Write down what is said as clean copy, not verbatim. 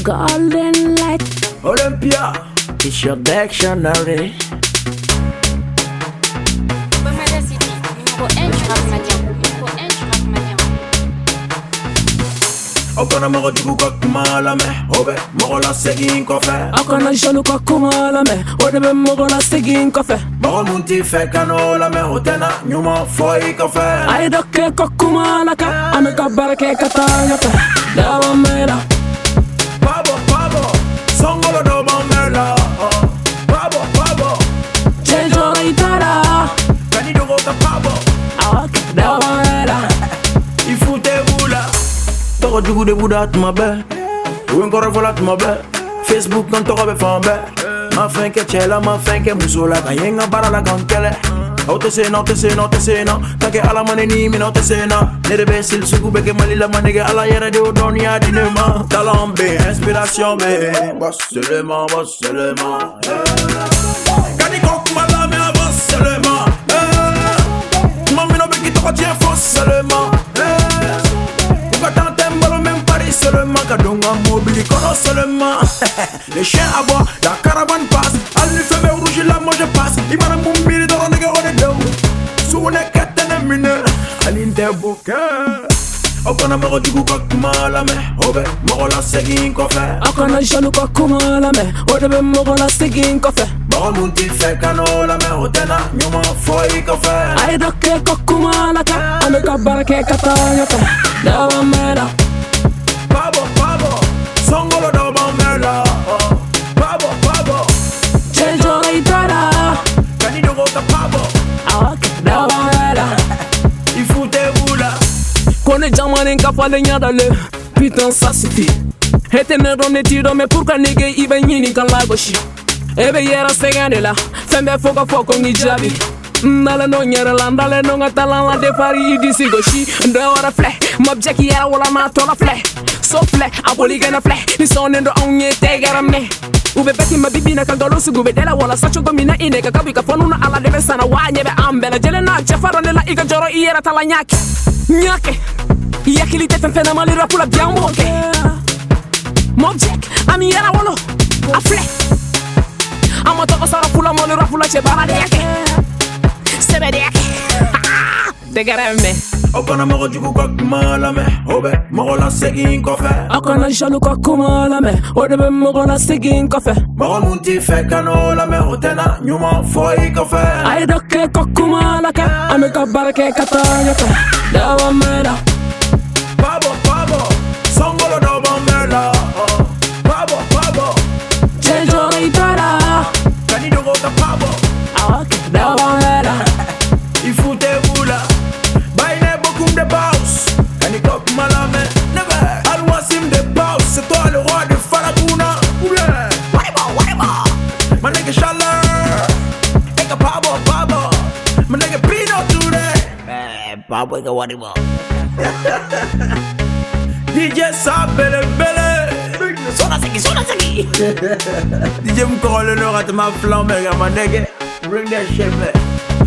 golden light. Olympia, it's your dictionary. Bomada City, numéro 1 du rap malien. Numéro 1 du rap malien. Okona moro jugu kwa kumala me Obe moro la segin kofe Akona jonu kwa kumala me Odebe moro la segin kofe Moro munti fe kano la me Otena nyuma foi kofe Aidoke kwa kumala ka Ameka barake katanya ka Dawa mela Pabo Songolo do bambela Pabo Chenjo la itara Kani dogo ka pabo Awake dawa mela Ifute bula Toko jugu de buda tumabe Winkore vola tumabe Facebook kan toko be fambe Ma fenke chela, ma fenke musola Ka yenga bara la kankele Au te sena Take ala mane ni mi no te sena Nere be sil suku beke malila manege ala yere de odonia dinema Talent be, inspiration be Boss seulement Kani kok malame a boss seulement Mami no beki toko tien fos seulement Seulement Kadonga mobile kono seulement Les chiens à bois, la caravane passe Allu feu rouge là moi je passe Imana mumbiri doro nege ode dem Soune katene mine Alinte boke Okona moro jugu kwa kumala me Obe moro la segin kofe Akona jonu kwa kumala me Odebe moro la segin kofe Moro munti fe kano la me Otena nyuma foi kofe Aidoke kwa kumala ka Ameka barake katanya ka Dawa mela Pabo Songolo do bambela Pabo Chenjo la itara Kani dogo ka pabo Awake dawa mela Ifute bula Kone jamane nkafale nyadale Putain ça suffit Etene donne tiro mais pourquoi nige ibe nyini kan lagoshi Ebe yera segane la Fembe foka foko ngijabi Ndale no nyere la ndale no ngatalan la defari idisi goshi Ndewara fle Mobjeki yera wala na tola fle So fle aboli gana fle Ni sonendo onye tegaram ne Ube beki mabibi na kangalo sugube dela wala sacho gomina ine kakabi kafonu na ala debe sana wa nyebe ambela Jele na chefaro nela iga joro iyera tala nyake Nyake Yakili te fena mali rapula biamboke Mobjek ami yera wolo Afle Ama toko sara pula mali rapula che barade yake Sebe de yake Tegareme Okona moro jugu kwa kumala me Obe moro la segin kofe Akona jonu kwa kumala me Odebe moro la segin kofe Moro munti fe kano la me Otena nyuma foi kofe Aidoke kwa kumala ka Ameka barake katanya ka Dawa mela Pabo Songolo do bambela Pabo Chenjo la itara Kani dogo ka pabo Awake dawa mela Ifute bula Baile beaucoup de boss Kani kok malame Never Alwasim de boss C'est toi le roi de Falaguna Oula Wariba My nigga Chaleur Eka Pabo My nigga Pino today Pabo eka wariba DJ Sa bele Sona seki DJ Mkoro le rate ma flambe My nigga Bring that shit back